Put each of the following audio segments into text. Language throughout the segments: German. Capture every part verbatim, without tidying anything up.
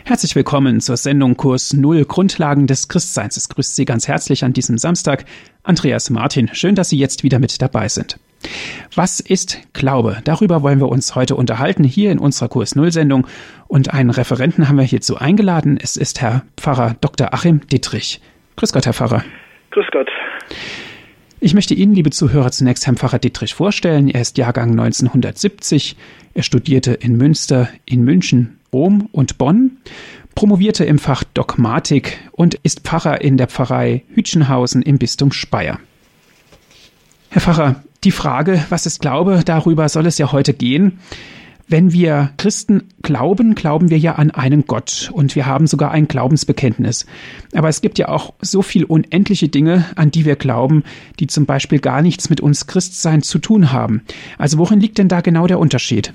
Herzlich willkommen zur Sendung Kurs Null Grundlagen des Christseins. Es grüßt Sie ganz herzlich an diesem Samstag Andreas Martin. Schön, dass Sie jetzt wieder mit dabei sind. Was ist Glaube? Darüber wollen wir uns heute unterhalten, hier in unserer Kurs Null Sendung. Und einen Referenten haben wir hierzu eingeladen. Es ist Herr Pfarrer Doktor Achim Dittrich. Grüß Gott, Herr Pfarrer. Grüß Gott. Ich möchte Ihnen, liebe Zuhörer, zunächst Herrn Pfarrer Dittrich vorstellen. Er ist Jahrgang neunzehnhundertsiebzig. Er studierte in Münster, in München, Rom und Bonn, promovierte im Fach Dogmatik und ist Pfarrer in der Pfarrei Hütchenhausen im Bistum Speyer. Herr Pfarrer, die Frage, was ist Glaube, darüber soll es ja heute gehen. Wenn wir Christen glauben, glauben wir ja an einen Gott und wir haben sogar ein Glaubensbekenntnis. Aber es gibt ja auch so viel unendliche Dinge, an die wir glauben, die zum Beispiel gar nichts mit uns Christsein zu tun haben. Also worin liegt denn da genau der Unterschied?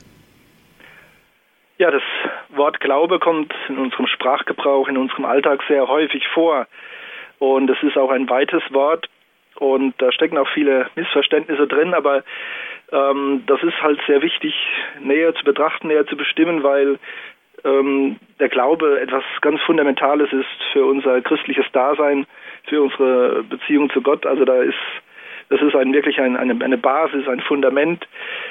Ja, das Wort Glaube kommt in unserem Sprachgebrauch, in unserem Alltag sehr häufig vor. Und es ist auch ein weites Wort und da stecken auch viele Missverständnisse drin, aber ähm, das ist halt sehr wichtig, näher zu betrachten, näher zu bestimmen, weil ähm, der Glaube etwas ganz Fundamentales ist für unser christliches Dasein, für unsere Beziehung zu Gott. Also da ist, das ist ein, wirklich ein, eine, eine Basis, ein Fundament.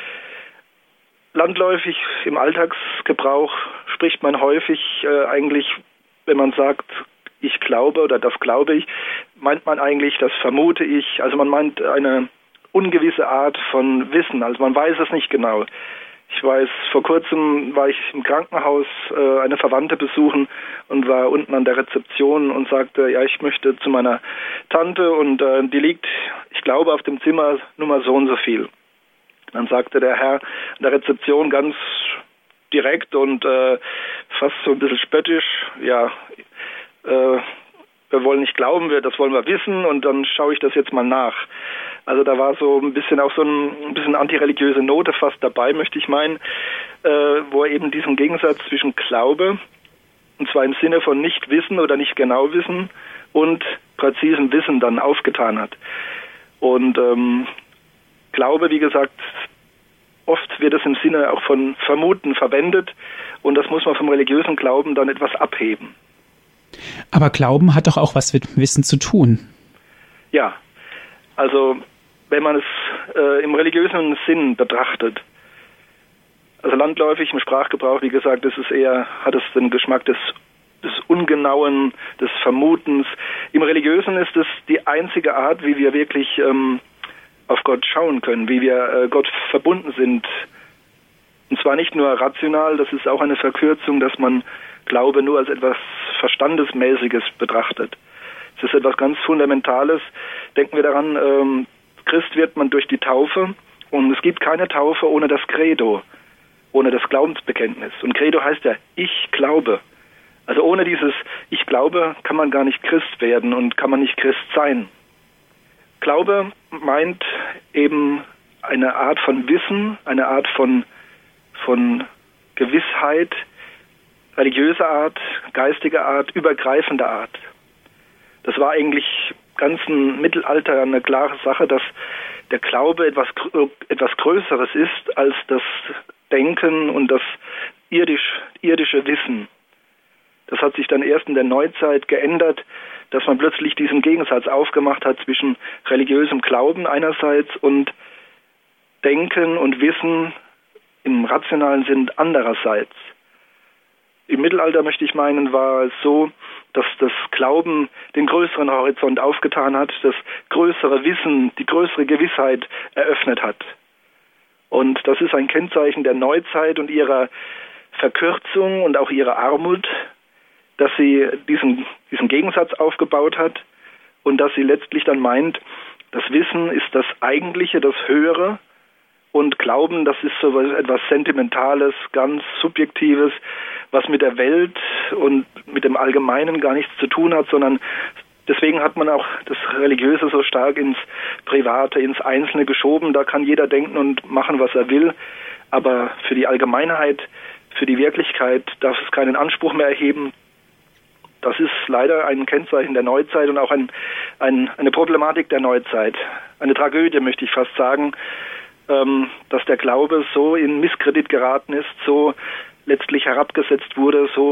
Landläufig im Alltagsgebrauch spricht man häufig äh, eigentlich, wenn man sagt, ich glaube oder das glaube ich, meint man eigentlich, das vermute ich. Also man meint eine ungewisse Art von Wissen, also man weiß es nicht genau. Ich weiß, vor kurzem war ich im Krankenhaus äh, eine Verwandte besuchen und war unten an der Rezeption und sagte, ja, ich möchte zu meiner Tante und äh, die liegt, ich glaube, auf dem Zimmer Nummer so und so viel. Dann sagte der Herr an der Rezeption ganz direkt und äh, fast so ein bisschen spöttisch, ja, äh, wir wollen nicht glauben, wir, das wollen wir wissen und dann schaue ich das jetzt mal nach. Also da war so ein bisschen auch so ein, ein bisschen antireligiöse Note fast dabei, möchte ich meinen, äh, wo er eben diesen Gegensatz zwischen Glaube, und zwar im Sinne von nicht wissen oder nicht genau wissen und präzisem Wissen dann aufgetan hat. Und ähm, Glaube, wie gesagt, oft wird es im Sinne auch von Vermuten verwendet und das muss man vom religiösen Glauben dann etwas abheben. Aber Glauben hat doch auch was mit Wissen zu tun. Ja, also wenn man es äh, im religiösen Sinn betrachtet, also landläufig im Sprachgebrauch, wie gesagt, ist es eher, hat es den Geschmack des, des Ungenauen, des Vermutens. Im Religiösen ist es die einzige Art, wie wir wirklich ähm, auf Gott schauen können, wie wir äh, Gott verbunden sind. Und zwar nicht nur rational, das ist auch eine Verkürzung, dass man Glaube nur als etwas Verstandesmäßiges betrachtet. Es ist etwas ganz Fundamentales. Denken wir daran, ähm, Christ wird man durch die Taufe und es gibt keine Taufe ohne das Credo, ohne das Glaubensbekenntnis. Und Credo heißt ja, ich glaube. Also ohne dieses Ich glaube kann man gar nicht Christ werden und kann man nicht Christ sein. Glaube meint eben eine Art von Wissen, eine Art von, von Gewissheit, religiöser Art, geistiger Art, übergreifender Art. Das war eigentlich ganz im Mittelalter eine klare Sache, dass der Glaube etwas, etwas Größeres ist als das Denken und das irdisch, irdische Wissen. Das hat sich dann erst in der Neuzeit geändert, dass man plötzlich diesen Gegensatz aufgemacht hat zwischen religiösem Glauben einerseits und Denken und Wissen im rationalen Sinn andererseits. Im Mittelalter, möchte ich meinen, war es so, dass das Glauben den größeren Horizont aufgetan hat, das größere Wissen, die größere Gewissheit eröffnet hat. Und das ist ein Kennzeichen der Neuzeit und ihrer Verkürzung und auch ihrer Armut, dass sie diesen, diesen Gegensatz aufgebaut hat und dass sie letztlich dann meint, das Wissen ist das Eigentliche, das Höhere und Glauben, das ist so etwas Sentimentales, ganz Subjektives, was mit der Welt und mit dem Allgemeinen gar nichts zu tun hat, sondern deswegen hat man auch das Religiöse so stark ins Private, ins Einzelne geschoben. Da kann jeder denken und machen, was er will, aber für die Allgemeinheit, für die Wirklichkeit darf es keinen Anspruch mehr erheben. Das ist leider ein Kennzeichen der Neuzeit und auch ein, ein, eine Problematik der Neuzeit. Eine Tragödie, möchte ich fast sagen, ähm, dass der Glaube so in Misskredit geraten ist, so letztlich herabgesetzt wurde, so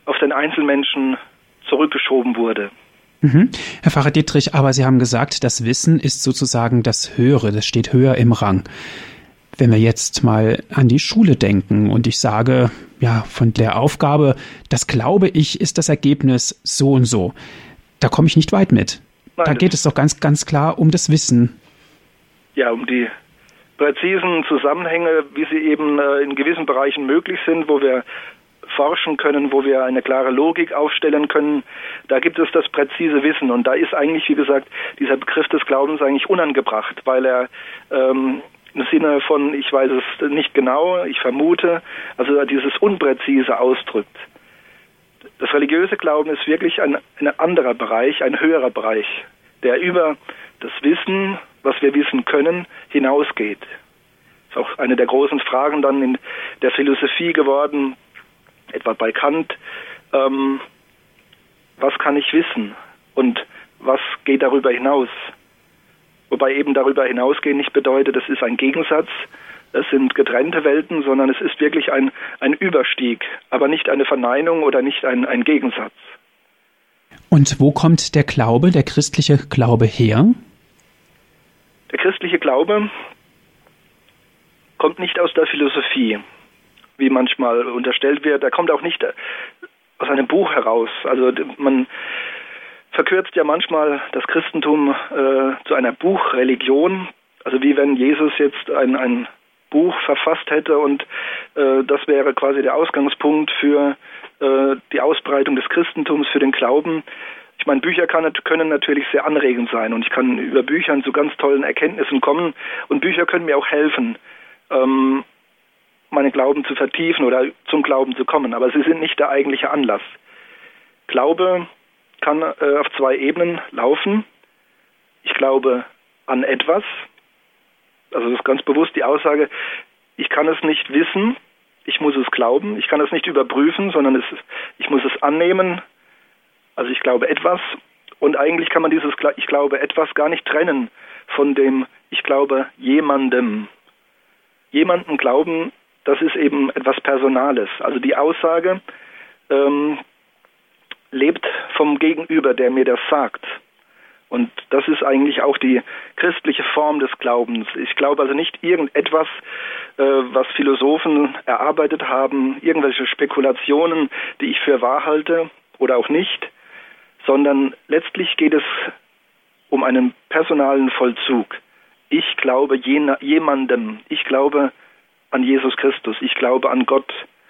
auf den Einzelmenschen zurückgeschoben wurde. Mhm. Herr Pfarrer Dittrich, aber Sie haben gesagt, das Wissen ist sozusagen das Höhere, das steht höher im Rang. Wenn wir jetzt mal an die Schule denken und ich sage, ja, von der Aufgabe, das glaube ich, ist das Ergebnis so und so, da komme ich nicht weit mit. Nein, da geht es doch ganz, ganz klar um das Wissen. Ja, um die präzisen Zusammenhänge, wie sie eben äh, in gewissen Bereichen möglich sind, wo wir forschen können, wo wir eine klare Logik aufstellen können. Da gibt es das präzise Wissen. Und da ist eigentlich, wie gesagt, dieser Begriff des Glaubens eigentlich unangebracht, weil er ähm, im Sinne von, ich weiß es nicht genau, ich vermute, also dieses Unpräzise ausdrückt. Das religiöse Glauben ist wirklich ein, ein anderer Bereich, ein höherer Bereich, der über das Wissen, was wir wissen können, hinausgeht. Das ist auch eine der großen Fragen dann in der Philosophie geworden, etwa bei Kant. Ähm, was kann ich wissen und was geht darüber hinaus? Wobei eben darüber hinausgehen nicht bedeutet, es ist ein Gegensatz, es sind getrennte Welten, sondern es ist wirklich ein, ein Überstieg, aber nicht eine Verneinung oder nicht ein, ein Gegensatz. Und wo kommt der Glaube, der christliche Glaube her? Der christliche Glaube kommt nicht aus der Philosophie, wie manchmal unterstellt wird. Er kommt auch nicht aus einem Buch heraus. Also man verkürzt ja manchmal das Christentum äh, zu einer Buchreligion. Also wie wenn Jesus jetzt ein, ein Buch verfasst hätte und äh, das wäre quasi der Ausgangspunkt für äh, die Ausbreitung des Christentums, für den Glauben. Ich meine, Bücher kann, können natürlich sehr anregend sein und ich kann über Büchern zu ganz tollen Erkenntnissen kommen und Bücher können mir auch helfen, ähm, meinen Glauben zu vertiefen oder zum Glauben zu kommen, aber sie sind nicht der eigentliche Anlass. Glaube kann äh, auf zwei Ebenen laufen. Ich glaube an etwas, also das ist ganz bewusst die Aussage, ich kann es nicht wissen, ich muss es glauben, ich kann es nicht überprüfen, sondern es, ich muss es annehmen, also ich glaube etwas und eigentlich kann man dieses ich glaube etwas gar nicht trennen von dem ich glaube jemandem. Jemanden glauben, das ist eben etwas Personales. Also die Aussage ähm, lebt vom Gegenüber, der mir das sagt. Und das ist eigentlich auch die christliche Form des Glaubens. Ich glaube also nicht irgendetwas, äh, was Philosophen erarbeitet haben, irgendwelche Spekulationen, die ich für wahr halte oder auch nicht, sondern letztlich geht es um einen personalen Vollzug. Ich glaube jena, jemandem, ich glaube an Jesus Christus, ich glaube an Gott.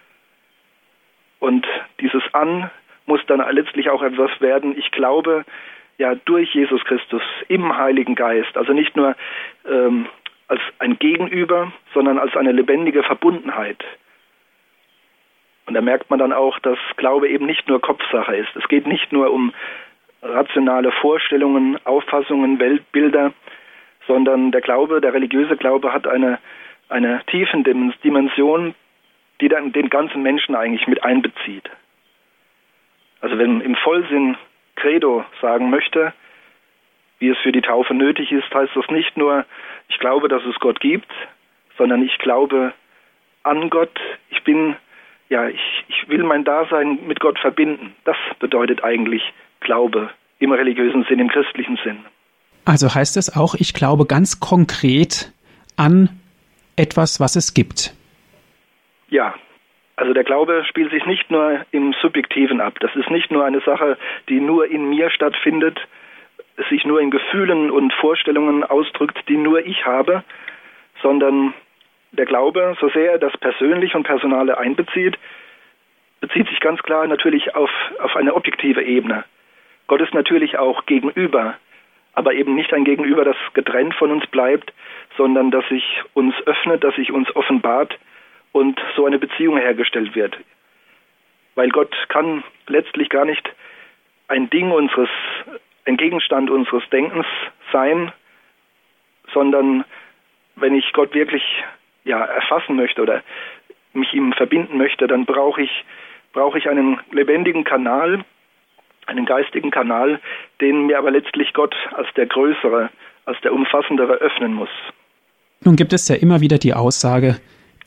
Und dieses An muss dann letztlich auch etwas werden, ich glaube ja durch Jesus Christus im Heiligen Geist, also nicht nur ähm, als ein Gegenüber, sondern als eine lebendige Verbundenheit. Und da merkt man dann auch, dass Glaube eben nicht nur Kopfsache ist. Es geht nicht nur um rationale Vorstellungen, Auffassungen, Weltbilder, sondern der Glaube, der religiöse Glaube hat eine, eine tiefen Dimension, die dann den ganzen Menschen eigentlich mit einbezieht. Also wenn man im Vollsinn Credo sagen möchte, wie es für die Taufe nötig ist, heißt das nicht nur, ich glaube, dass es Gott gibt, sondern ich glaube an Gott, ich bin, ja, ich, ich will mein Dasein mit Gott verbinden. Das bedeutet eigentlich Glaube im religiösen Sinn, im christlichen Sinn. Also heißt es auch, ich glaube ganz konkret an etwas, was es gibt. Ja, also der Glaube spielt sich nicht nur im Subjektiven ab. Das ist nicht nur eine Sache, die nur in mir stattfindet, sich nur in Gefühlen und Vorstellungen ausdrückt, die nur ich habe, sondern der Glaube, so sehr er das Persönliche und Personale einbezieht, bezieht sich ganz klar natürlich auf, auf eine objektive Ebene. Gott ist natürlich auch Gegenüber, aber eben nicht ein Gegenüber, das getrennt von uns bleibt, sondern das sich uns öffnet, das sich uns offenbart und so eine Beziehung hergestellt wird. Weil Gott kann letztlich gar nicht ein Ding unseres, ein Gegenstand unseres Denkens sein, sondern wenn ich Gott wirklich ja, erfassen möchte oder mich ihm verbinden möchte, dann brauche ich, brauche ich einen lebendigen Kanal, einen geistigen Kanal, den mir aber letztlich Gott als der Größere, als der Umfassendere öffnen muss. Nun gibt es ja immer wieder die Aussage,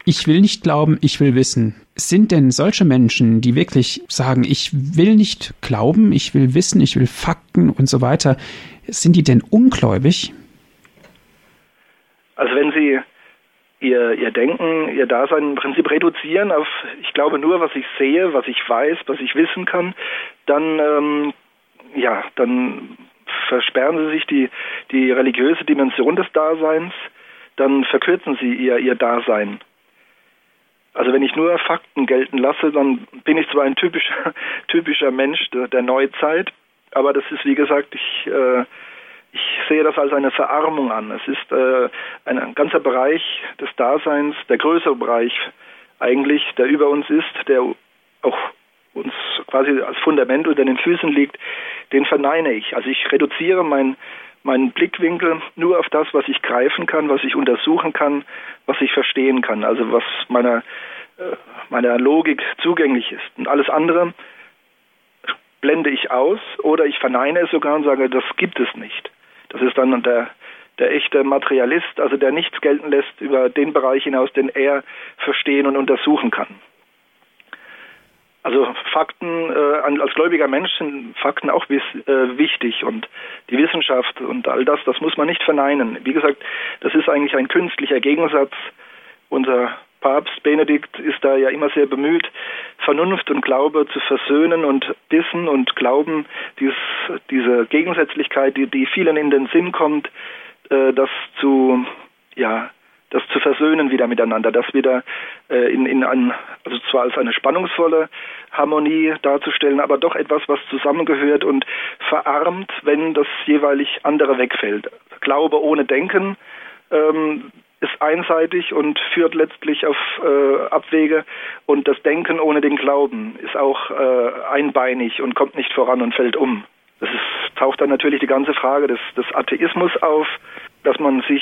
Ich will nicht glauben, ich will wissen. Sind denn solche Menschen, die wirklich sagen, ich will nicht glauben, ich will wissen, ich will Fakten und so weiter, sind die denn ungläubig? Also wenn sie ihr, ihr Denken, ihr Dasein im Prinzip reduzieren auf, ich glaube nur, was ich sehe, was ich weiß, was ich wissen kann, dann, ähm, ja, dann versperren sie sich die, die religiöse Dimension des Daseins, dann verkürzen sie ihr, ihr Dasein. Also wenn ich nur Fakten gelten lasse, dann bin ich zwar ein typischer, typischer Mensch der, der Neuzeit, aber das ist, wie gesagt, ich, äh, ich sehe das als eine Verarmung an. Es ist äh, ein, ein ganzer Bereich des Daseins, der größere Bereich eigentlich, der über uns ist, der auch uns quasi als Fundament unter den Füßen liegt, den verneine ich. Also ich reduziere mein meinen Blickwinkel nur auf das, was ich greifen kann, was ich untersuchen kann, was ich verstehen kann, also was meiner, äh, meiner Logik zugänglich ist. Und alles andere blende ich aus oder ich verneine es sogar und sage, das gibt es nicht. Das ist dann der, der echte Materialist, also der nichts gelten lässt über den Bereich hinaus, den er verstehen und untersuchen kann. Also Fakten, äh, als gläubiger Mensch sind Fakten auch wiss, äh, wichtig und die Wissenschaft und all das, das muss man nicht verneinen. Wie gesagt, das ist eigentlich ein künstlicher Gegensatz. Unser Papst Benedikt ist da ja immer sehr bemüht, Vernunft und Glaube zu versöhnen und Wissen und Glauben, dieses, diese Gegensätzlichkeit, die, die vielen in den Sinn kommt, äh, das zu, ja, das zu versöhnen wieder miteinander, das wieder äh, in, in ein, also zwar als eine spannungsvolle Harmonie darzustellen, aber doch etwas, was zusammengehört und verarmt, wenn das jeweilig andere wegfällt. Glaube ohne Denken ähm, ist einseitig und führt letztlich auf äh, Abwege und das Denken ohne den Glauben ist auch äh, einbeinig und kommt nicht voran und fällt um. Das ist, taucht dann natürlich die ganze Frage des, des Atheismus auf, dass man sich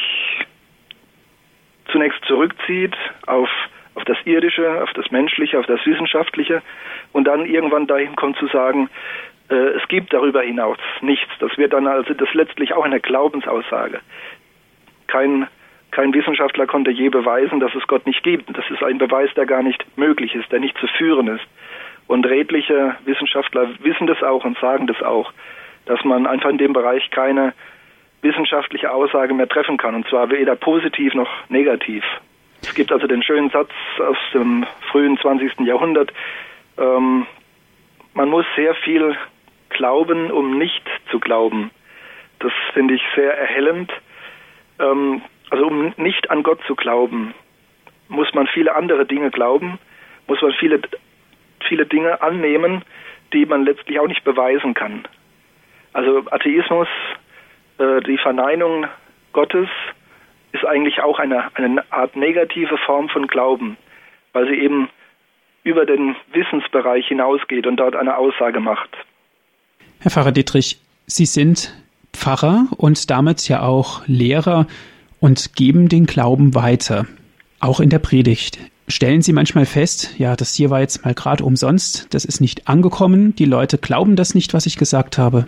zunächst zurückzieht auf, auf das Irdische, auf das Menschliche, auf das Wissenschaftliche und dann irgendwann dahin kommt zu sagen, äh, es gibt darüber hinaus nichts. Das wird dann also das letztlich auch eine Glaubensaussage. Kein, kein Wissenschaftler konnte je beweisen, dass es Gott nicht gibt. Das ist ein Beweis, der gar nicht möglich ist, der nicht zu führen ist. Und redliche Wissenschaftler wissen das auch und sagen das auch, dass man einfach in dem Bereich keine wissenschaftliche Aussage mehr treffen kann, und zwar weder positiv noch negativ. Es gibt also den schönen Satz aus dem frühen zwanzigsten Jahrhundert, ähm, man muss sehr viel glauben, um nicht zu glauben. Das finde ich sehr erhellend. Ähm, also um nicht an Gott zu glauben, muss man viele andere Dinge glauben, muss man viele, viele Dinge annehmen, die man letztlich auch nicht beweisen kann. Also Atheismus, die Verneinung Gottes ist eigentlich auch eine, eine Art negative Form von Glauben, weil sie eben über den Wissensbereich hinausgeht und dort eine Aussage macht. Herr Pfarrer Dittrich, Sie sind Pfarrer und damit ja auch Lehrer und geben den Glauben weiter, auch in der Predigt. Stellen Sie manchmal fest, ja, das hier war jetzt mal gerade umsonst, das ist nicht angekommen, die Leute glauben das nicht, was ich gesagt habe?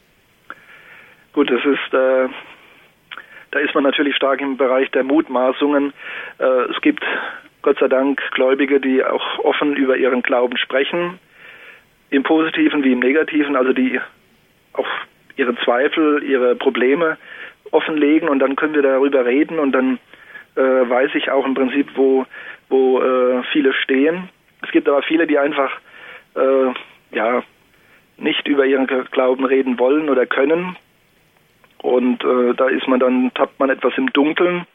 Gut, das ist, äh, da ist man natürlich stark im Bereich der Mutmaßungen. Äh, es gibt Gott sei Dank Gläubige, die auch offen über ihren Glauben sprechen, im Positiven wie im Negativen, also die auch ihre Zweifel, ihre Probleme offenlegen und dann können wir darüber reden und dann äh, weiß ich auch im Prinzip, wo, wo äh, viele stehen. Es gibt aber viele, die einfach äh, ja nicht über ihren Glauben reden wollen oder können. Und äh, da ist man dann, tappt man etwas im Dunkeln.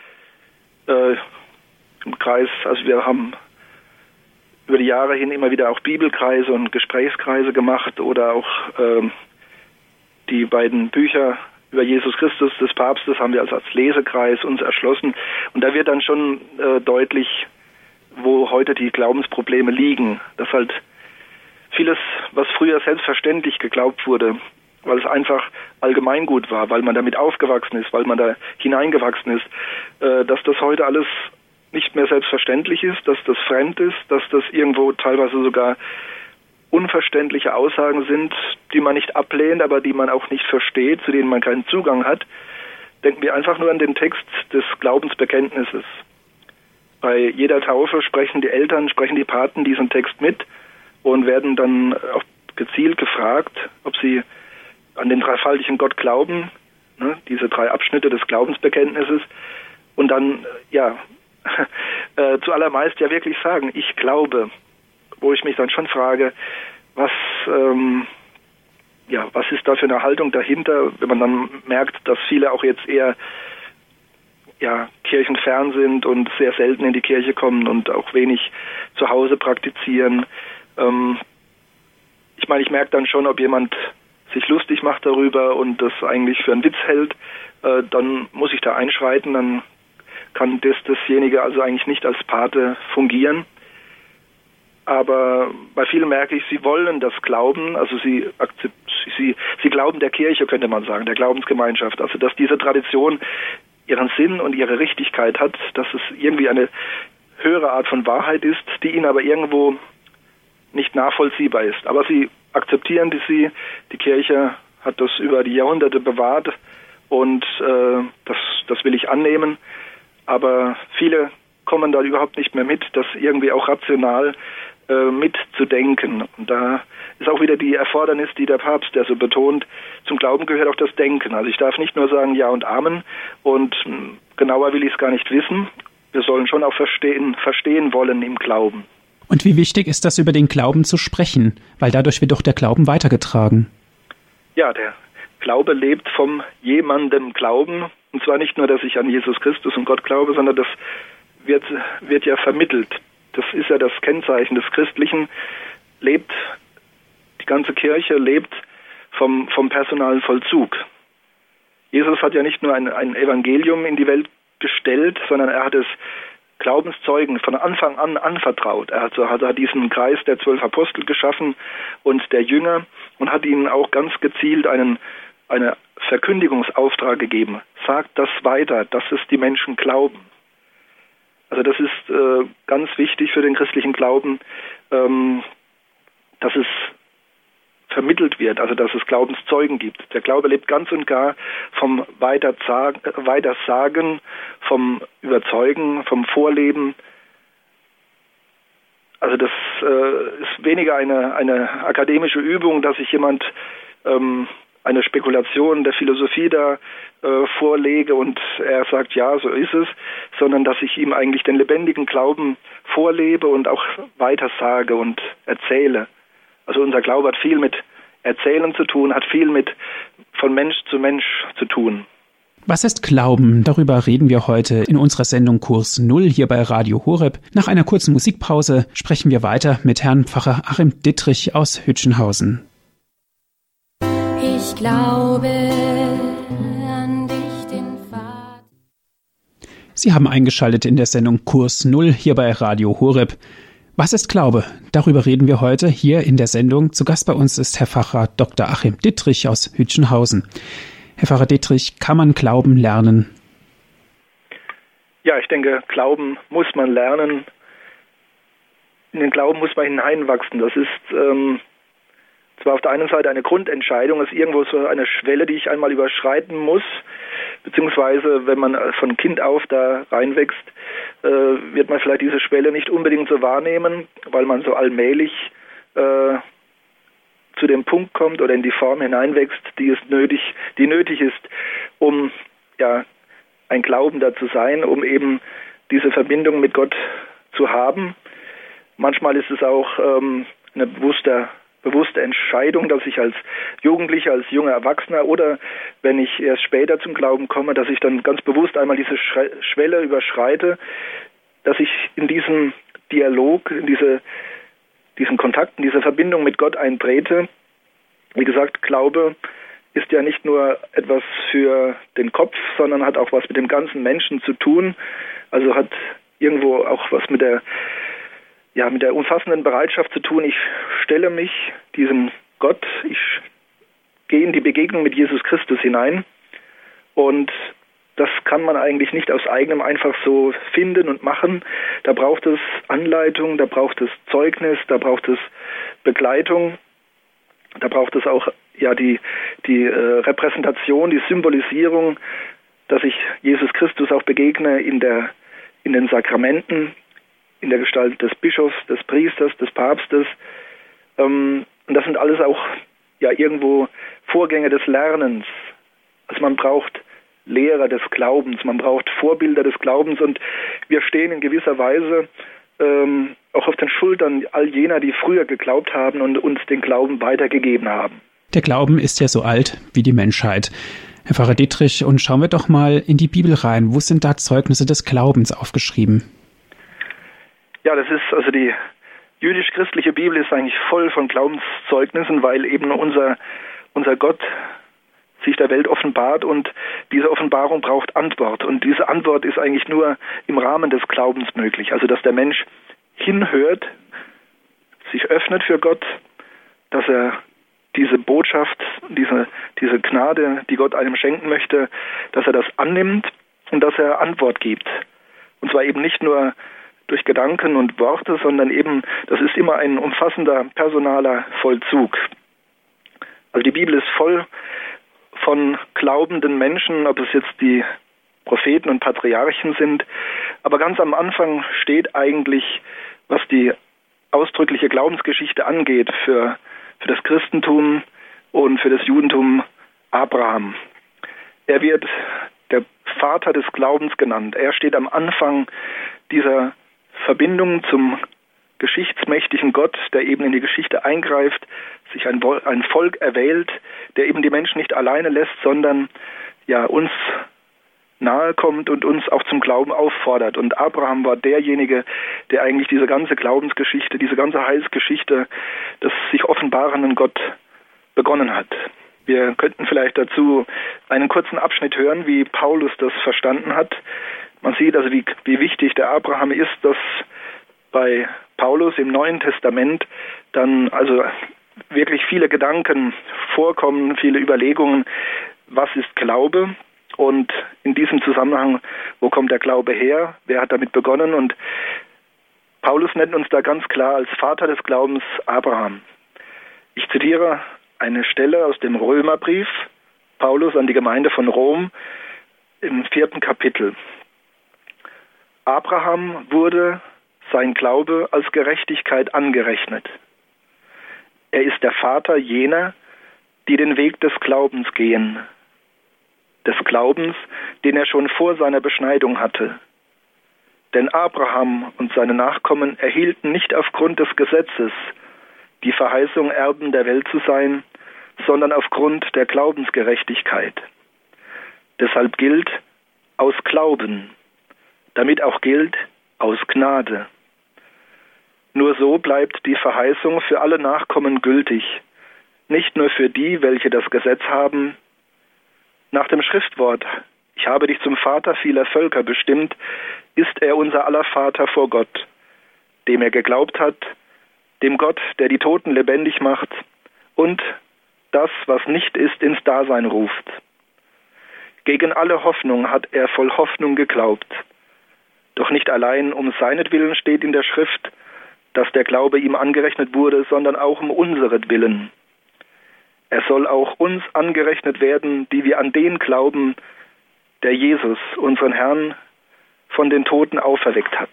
Äh, Im Kreis, also wir haben über die Jahre hin immer wieder auch Bibelkreise und Gesprächskreise gemacht oder auch äh, die beiden Bücher über Jesus Christus des Papstes haben wir also als Lesekreis uns erschlossen. Und da wird dann schon äh, deutlich, wo heute die Glaubensprobleme liegen. Dass halt vieles, was früher selbstverständlich geglaubt wurde, weil es einfach Allgemeingut war, weil man damit aufgewachsen ist, weil man da hineingewachsen ist, äh, dass das heute alles nicht mehr selbstverständlich ist, dass das fremd ist, dass das irgendwo teilweise sogar unverständliche Aussagen sind, die man nicht ablehnt, aber die man auch nicht versteht, zu denen man keinen Zugang hat. Denken wir einfach nur an den Text des Glaubensbekenntnisses. bei jeder Taufe sprechen die Eltern, sprechen die Paten diesen Text mit und werden dann auch gezielt gefragt, ob sie an den dreifaltigen Gott glauben, ne, diese drei Abschnitte des Glaubensbekenntnisses, und dann, ja, äh, zuallermeist ja wirklich sagen, ich glaube, wo ich mich dann schon frage, was, ähm, ja, was ist da für eine Haltung dahinter, wenn man dann merkt, dass viele auch jetzt eher ja, kirchenfern sind und sehr selten in die Kirche kommen und auch wenig zu Hause praktizieren. Ähm, ich meine, ich merke dann schon, ob jemand sich lustig macht darüber und das eigentlich für einen Witz hält, äh, dann muss ich da einschreiten, dann kann das, dasjenige also eigentlich nicht als Pate fungieren. Aber bei vielen merke ich, sie wollen das glauben, also sie, sie, sie glauben der Kirche, könnte man sagen, der Glaubensgemeinschaft, also dass diese Tradition ihren Sinn und ihre Richtigkeit hat, dass es irgendwie eine höhere Art von Wahrheit ist, die ihnen aber irgendwo nicht nachvollziehbar ist. Aber sie akzeptieren die sie, die Kirche hat das über die Jahrhunderte bewahrt und äh, das, das will ich annehmen. Aber viele kommen da überhaupt nicht mehr mit, das irgendwie auch rational äh, mitzudenken. Und da ist auch wieder die Erfordernis, die der Papst, der so betont, zum Glauben gehört auch das Denken. Also ich darf nicht nur sagen Ja und Amen und mh, genauer will ich es gar nicht wissen. Wir sollen schon auch verstehen, verstehen wollen im Glauben. Und wie wichtig ist das, über den Glauben zu sprechen? Weil dadurch wird doch der Glauben weitergetragen. Ja, der Glaube lebt vom jemandem Glauben. Und zwar nicht nur, dass ich an Jesus Christus und Gott glaube, sondern das wird, wird ja vermittelt. Das ist ja das Kennzeichen des Christlichen. Lebt, die ganze Kirche lebt vom, vom personalen Vollzug. Jesus hat ja nicht nur ein, ein Evangelium in die Welt gestellt, sondern er hat es Glaubenszeugen von Anfang an anvertraut. Er hat, so, hat diesen Kreis der zwölf Apostel geschaffen und der Jünger und hat ihnen auch ganz gezielt einen, einen Verkündigungsauftrag gegeben. Sagt das weiter, dass es die Menschen glauben. Also das ist äh, ganz wichtig für den christlichen Glauben, ähm, dass es vermittelt wird, also dass es Glaubenszeugen gibt. Der Glaube lebt ganz und gar vom Weitersagen, vom Überzeugen, vom Vorleben. Also das äh, ist weniger eine, eine akademische Übung, dass ich jemand ähm, eine Spekulation der Philosophie da äh, vorlege und er sagt, ja, so ist es, sondern dass ich ihm eigentlich den lebendigen Glauben vorlebe und auch weitersage und erzähle. Also unser Glaube hat viel mit Erzählen zu tun, hat viel mit von Mensch zu Mensch zu tun. Was ist Glauben? Darüber reden wir heute in unserer Sendung Kurs Null hier bei Radio Horeb. Nach einer kurzen Musikpause sprechen wir weiter mit Herrn Pfarrer Achim Dittrich aus Hütchenhausen. Ich glaube an dich, den Vater. Sie haben eingeschaltet in der Sendung Kurs Null hier bei Radio Horeb. Was ist Glaube? Darüber reden wir heute hier in der Sendung. Zu Gast bei uns ist Herr Pfarrer Doktor Achim Dittrich aus Hütchenhausen. Herr Pfarrer Dittrich, kann man Glauben lernen? Ja, ich denke, Glauben muss man lernen. In den Glauben muss man hineinwachsen. Das ist ähm, zwar auf der einen Seite eine Grundentscheidung, ist irgendwo so eine Schwelle, die ich einmal überschreiten muss, beziehungsweise wenn man von Kind auf da reinwächst, äh, wird man vielleicht diese Schwelle nicht unbedingt so wahrnehmen, weil man so allmählich äh, zu dem Punkt kommt oder in die Form hineinwächst, die es nötig, die nötig ist, um ja ein Glaubender zu sein, um eben diese Verbindung mit Gott zu haben. Manchmal ist es auch ähm, eine bewusste, bewusste Entscheidung, dass ich als Jugendlicher, als junger Erwachsener oder wenn ich erst später zum Glauben komme, dass ich dann ganz bewusst einmal diese Schwelle überschreite, dass ich in diesen Dialog, in diese diesen Kontakt, in diese Verbindung mit Gott eintrete. Wie gesagt, Glaube ist ja nicht nur etwas für den Kopf, sondern hat auch was mit dem ganzen Menschen zu tun. Also hat irgendwo auch was mit der, ja, mit der umfassenden Bereitschaft zu tun. Ich stelle mich diesem Gott, ich gehe in die Begegnung mit Jesus Christus hinein und das kann man eigentlich nicht aus eigenem einfach so finden und machen. Da braucht es Anleitung, da braucht es Zeugnis, da braucht es Begleitung, da braucht es auch ja die, die äh, Repräsentation, die Symbolisierung, dass ich Jesus Christus auch begegne in der, in den Sakramenten, in der Gestalt des Bischofs, des Priesters, des Papstes. Ähm, und das sind alles auch ja irgendwo Vorgänge des Lernens. Also man braucht Lehrer des Glaubens, man braucht Vorbilder des Glaubens, und wir stehen in gewisser Weise ähm, auch auf den Schultern all jener, die früher geglaubt haben und uns den Glauben weitergegeben haben. Der Glauben ist ja so alt wie die Menschheit. Herr Pfarrer Dittrich, und schauen wir doch mal in die Bibel rein. Wo sind da Zeugnisse des Glaubens aufgeschrieben? Ja, das ist also die jüdisch-christliche Bibel ist eigentlich voll von Glaubenszeugnissen, weil eben unser, unser Gott sich der Welt offenbart, und diese Offenbarung braucht Antwort. Und diese Antwort ist eigentlich nur im Rahmen des Glaubens möglich. Also dass der Mensch hinhört, sich öffnet für Gott, dass er diese Botschaft, diese, diese Gnade, die Gott einem schenken möchte, dass er das annimmt und dass er Antwort gibt. Und zwar eben nicht nur durch Gedanken und Worte, sondern eben, das ist immer ein umfassender personaler Vollzug. Also die Bibel ist voll von glaubenden Menschen, ob es jetzt die Propheten und Patriarchen sind. Aber ganz am Anfang steht eigentlich, was die ausdrückliche Glaubensgeschichte angeht, für, für das Christentum und für das Judentum, Abraham. Er wird der Vater des Glaubens genannt. Er steht am Anfang dieser Verbindung zum geschichtsmächtigen Gott, der eben in die Geschichte eingreift, sich ein, ein Volk erwählt, der eben die Menschen nicht alleine lässt, sondern ja uns nahe kommt und uns auch zum Glauben auffordert. Und Abraham war derjenige, der eigentlich diese ganze Glaubensgeschichte, diese ganze Heilsgeschichte des sich offenbarenden Gott begonnen hat. Wir könnten vielleicht dazu einen kurzen Abschnitt hören, wie Paulus das verstanden hat. Man sieht also, wie, wie wichtig der Abraham ist, dass bei Paulus im Neuen Testament dann also wirklich viele Gedanken vorkommen, viele Überlegungen, was ist Glaube, und in diesem Zusammenhang, wo kommt der Glaube her, wer hat damit begonnen, und Paulus nennt uns da ganz klar als Vater des Glaubens Abraham. Ich zitiere eine Stelle aus dem Römerbrief, Paulus an die Gemeinde von Rom im vierten Kapitel. Abraham wurde sein Glaube als Gerechtigkeit angerechnet. Er ist der Vater jener, die den Weg des Glaubens gehen. Des Glaubens, den er schon vor seiner Beschneidung hatte. Denn Abraham und seine Nachkommen erhielten nicht aufgrund des Gesetzes die Verheißung, Erben der Welt zu sein, sondern aufgrund der Glaubensgerechtigkeit. Deshalb gilt aus Glauben, damit auch gilt aus Gnade. Nur so bleibt die Verheißung für alle Nachkommen gültig, nicht nur für die, welche das Gesetz haben. Nach dem Schriftwort, ich habe dich zum Vater vieler Völker bestimmt, ist er unser aller Vater vor Gott, dem er geglaubt hat, dem Gott, der die Toten lebendig macht und das, was nicht ist, ins Dasein ruft. Gegen alle Hoffnung hat er voll Hoffnung geglaubt. Doch nicht allein um seinetwillen steht in der Schrift, dass der Glaube ihm angerechnet wurde, sondern auch um unseretwillen. Er soll auch uns angerechnet werden, die wir an den glauben, der Jesus, unseren Herrn, von den Toten auferweckt hat.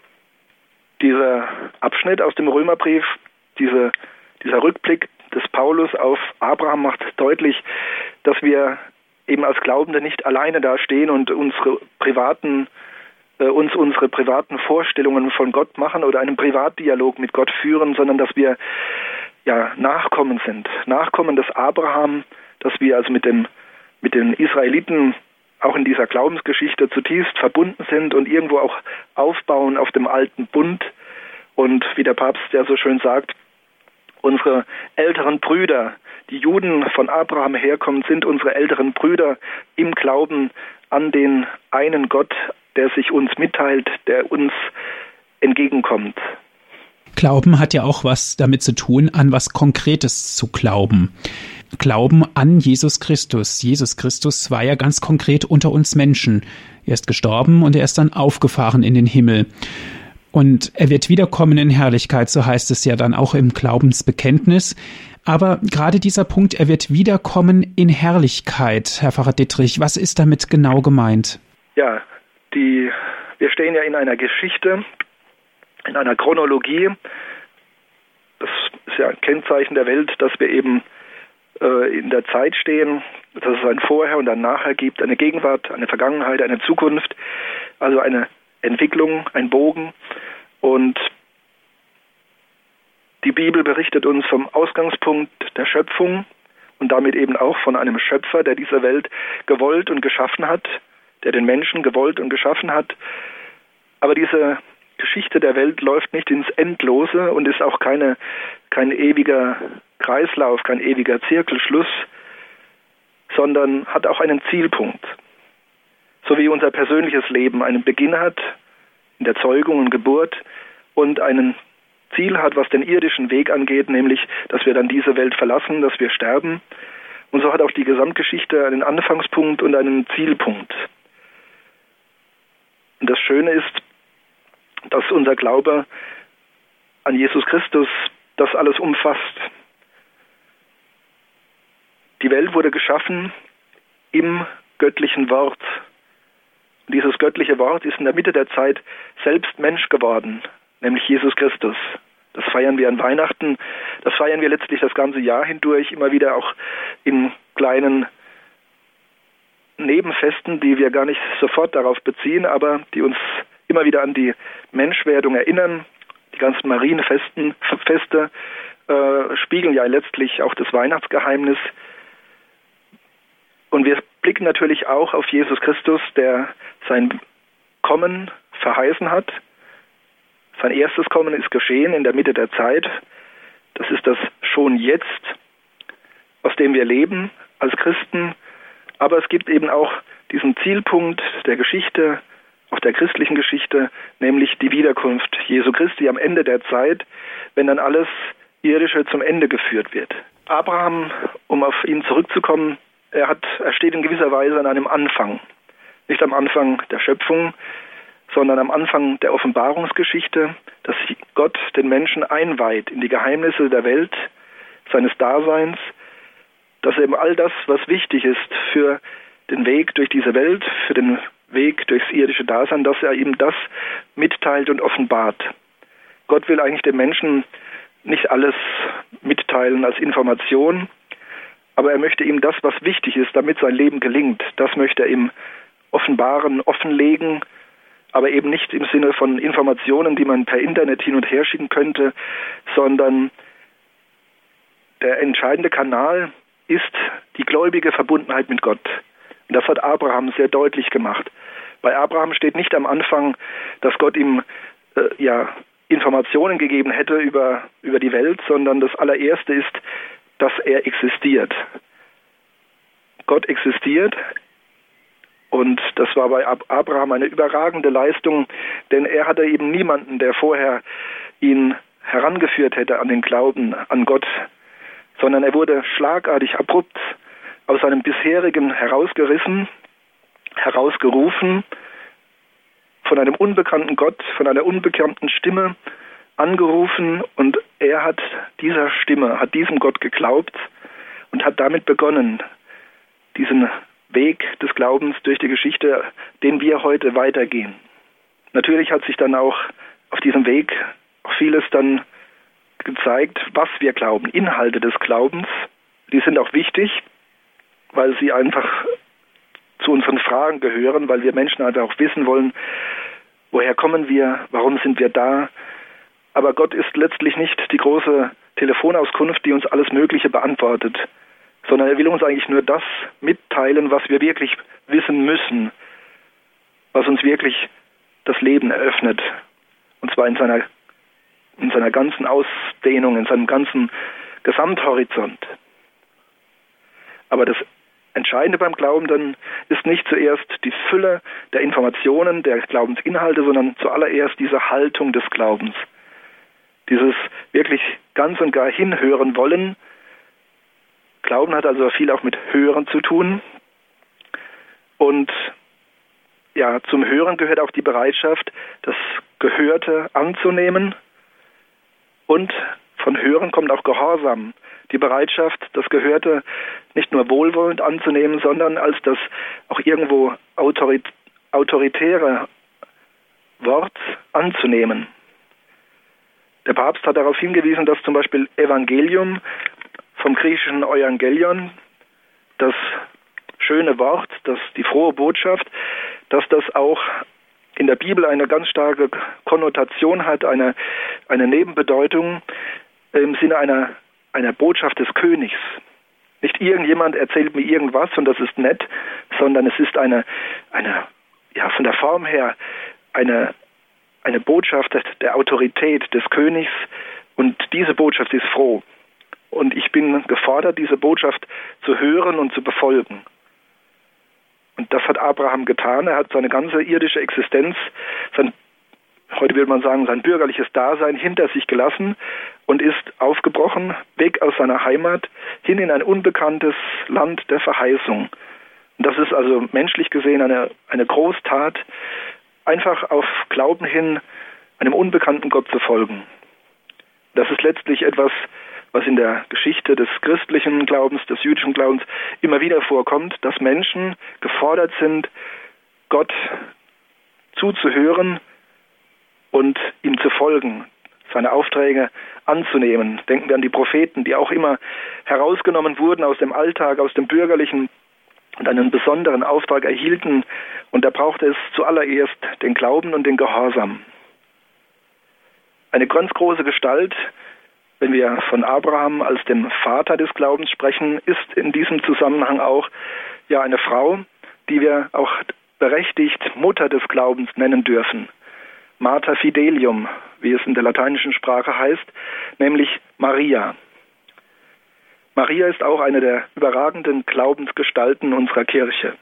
Dieser Abschnitt aus dem Römerbrief, diese, dieser Rückblick des Paulus auf Abraham macht deutlich, dass wir eben als Glaubende nicht alleine dastehen und unsere privaten uns unsere privaten Vorstellungen von Gott machen oder einen Privatdialog mit Gott führen, sondern dass wir ja Nachkommen sind, Nachkommen des Abraham, dass wir also mit dem mit den Israeliten auch in dieser Glaubensgeschichte zutiefst verbunden sind und irgendwo auch aufbauen auf dem alten Bund. Und wie der Papst ja so schön sagt, unsere älteren Brüder, die Juden von Abraham herkommen, sind unsere älteren Brüder im Glauben an den einen Gott, der sich uns mitteilt, der uns entgegenkommt. Glauben hat ja auch was damit zu tun, an was Konkretes zu glauben. Glauben an Jesus Christus. Jesus Christus war ja ganz konkret unter uns Menschen. Er ist gestorben und er ist dann aufgefahren in den Himmel. Und er wird wiederkommen in Herrlichkeit, so heißt es ja dann auch im Glaubensbekenntnis. Aber gerade dieser Punkt, er wird wiederkommen in Herrlichkeit, Herr Pfarrer Dittrich, was ist damit genau gemeint? Ja, die Wir stehen ja in einer Geschichte, in einer Chronologie. Das ist ja ein Kennzeichen der Welt, dass wir eben äh, in der Zeit stehen, dass es ein Vorher und ein Nachher gibt, eine Gegenwart, eine Vergangenheit, eine Zukunft, also eine Entwicklung, ein Bogen. Und die Bibel berichtet uns vom Ausgangspunkt der Schöpfung und damit eben auch von einem Schöpfer, der diese Welt gewollt und geschaffen hat, der den Menschen gewollt und geschaffen hat. Aber diese Geschichte der Welt läuft nicht ins Endlose und ist auch keine, kein ewiger Kreislauf, kein ewiger Zirkelschluss, sondern hat auch einen Zielpunkt. So wie unser persönliches Leben einen Beginn hat, in der Zeugung und Geburt, und einen Ziel hat, was den irdischen Weg angeht, nämlich, dass wir dann diese Welt verlassen, dass wir sterben. Und so hat auch die Gesamtgeschichte einen Anfangspunkt und einen Zielpunkt. Und das Schöne ist, dass unser Glaube an Jesus Christus das alles umfasst. Die Welt wurde geschaffen im göttlichen Wort. Und dieses göttliche Wort ist in der Mitte der Zeit selbst Mensch geworden, nämlich Jesus Christus. Das feiern wir an Weihnachten, das feiern wir letztlich das ganze Jahr hindurch, immer wieder auch in kleinen Nebenfesten, die wir gar nicht sofort darauf beziehen, aber die uns immer wieder an die Menschwerdung erinnern. Die ganzen Marienfesten, Feste äh, spiegeln ja letztlich auch das Weihnachtsgeheimnis. Und wir blicken natürlich auch auf Jesus Christus, der sein Kommen verheißen hat. Sein erstes Kommen ist geschehen in der Mitte der Zeit. Das ist das schon jetzt, aus dem wir leben als Christen. Aber es gibt eben auch diesen Zielpunkt der Geschichte, auch der christlichen Geschichte, nämlich die Wiederkunft Jesu Christi am Ende der Zeit, wenn dann alles Irdische zum Ende geführt wird. Abraham, um auf ihn zurückzukommen, er, hat, er steht in gewisser Weise an einem Anfang. Nicht am Anfang der Schöpfung, sondern am Anfang der Offenbarungsgeschichte, dass Gott den Menschen einweiht in die Geheimnisse der Welt, seines Daseins, dass eben all das, was wichtig ist für den Weg durch diese Welt, für den Weg durchs irdische Dasein, dass er ihm das mitteilt und offenbart. Gott will eigentlich dem Menschen nicht alles mitteilen als Information, aber er möchte ihm das, was wichtig ist, damit sein Leben gelingt, das möchte er ihm offenbaren, offenlegen, aber eben nicht im Sinne von Informationen, die man per Internet hin und her schicken könnte, sondern der entscheidende Kanal ist die gläubige Verbundenheit mit Gott. Und das hat Abraham sehr deutlich gemacht. Bei Abraham steht nicht am Anfang, dass Gott ihm äh, ja, Informationen gegeben hätte über, über die Welt, sondern das allererste ist, dass er existiert. Gott existiert. Und das war bei Abraham eine überragende Leistung, denn er hatte eben niemanden, der vorher ihn herangeführt hätte an den Glauben an Gott, sondern er wurde schlagartig, abrupt aus seinem bisherigen herausgerissen, herausgerufen, von einem unbekannten Gott, von einer unbekannten Stimme angerufen, und er hat dieser Stimme, hat diesem Gott geglaubt und hat damit begonnen, diesen Weg des Glaubens durch die Geschichte, den wir heute weitergehen. Natürlich hat sich dann auch auf diesem Weg auch vieles dann gezeigt, was wir glauben, Inhalte des Glaubens. Die sind auch wichtig, weil sie einfach zu unseren Fragen gehören, weil wir Menschen einfach auch wissen wollen, woher kommen wir, warum sind wir da. Aber Gott ist letztlich nicht die große Telefonauskunft, die uns alles Mögliche beantwortet, sondern er will uns eigentlich nur das mitteilen, was wir wirklich wissen müssen, was uns wirklich das Leben eröffnet, und zwar in seiner, in seiner ganzen Ausdehnung, in seinem ganzen Gesamthorizont. Aber das Entscheidende beim Glauben dann ist nicht zuerst die Fülle der Informationen, der Glaubensinhalte, sondern zuallererst diese Haltung des Glaubens. Dieses wirklich ganz und gar hinhören wollen. Glauben hat also viel auch mit Hören zu tun. Und ja, zum Hören gehört auch die Bereitschaft, das Gehörte anzunehmen. Und von Hören kommt auch Gehorsam. Die Bereitschaft, das Gehörte nicht nur wohlwollend anzunehmen, sondern als das auch irgendwo autorit- autoritäre Wort anzunehmen. Der Papst hat darauf hingewiesen, dass zum Beispiel Evangelium vom griechischen Euangelion, das schöne Wort, das die frohe Botschaft, dass das auch in der Bibel eine ganz starke Konnotation hat, eine, eine Nebenbedeutung im Sinne einer, einer Botschaft des Königs. Nicht irgendjemand erzählt mir irgendwas und das ist nett, sondern es ist eine, eine ja, von der Form her eine, eine Botschaft der Autorität des Königs und diese Botschaft ist froh. Und ich bin gefordert, diese Botschaft zu hören und zu befolgen. Und das hat Abraham getan. Er hat seine ganze irdische Existenz, sein, heute würde man sagen, sein bürgerliches Dasein hinter sich gelassen und ist aufgebrochen, weg aus seiner Heimat, hin in ein unbekanntes Land der Verheißung. Und das ist also menschlich gesehen eine, eine Großtat, einfach auf Glauben hin einem unbekannten Gott zu folgen. Das ist letztlich etwas, was in der Geschichte des christlichen Glaubens, des jüdischen Glaubens immer wieder vorkommt, dass Menschen gefordert sind, Gott zuzuhören und ihm zu folgen, seine Aufträge anzunehmen. Denken wir an die Propheten, die auch immer herausgenommen wurden aus dem Alltag, aus dem Bürgerlichen und einen besonderen Auftrag erhielten. Und da brauchte es zuallererst den Glauben und den Gehorsam. Eine ganz große Gestalt, wenn wir von Abraham als dem Vater des Glaubens sprechen, ist in diesem Zusammenhang auch ja eine Frau, die wir auch berechtigt Mutter des Glaubens nennen dürfen. Mater Fidelium, wie es in der lateinischen Sprache heißt, nämlich Maria. Maria ist auch eine der überragenden Glaubensgestalten unserer Kirche.